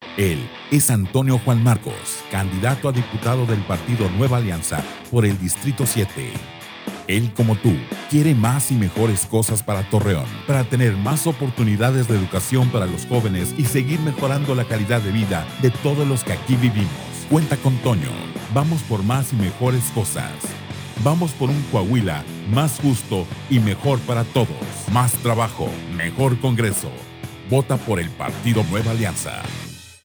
Él es Antonio Juan Marcos, candidato a diputado del partido Nueva Alianza por el Distrito 7. Él, como tú, quiere más y mejores cosas para Torreón, para tener más oportunidades de educación para los jóvenes y seguir mejorando la calidad de vida de todos los que aquí vivimos. Cuenta con Toño. Vamos por más y mejores cosas. Vamos por un Coahuila más justo y mejor para todos. Más trabajo, mejor Congreso. Vota por el partido Nueva Alianza.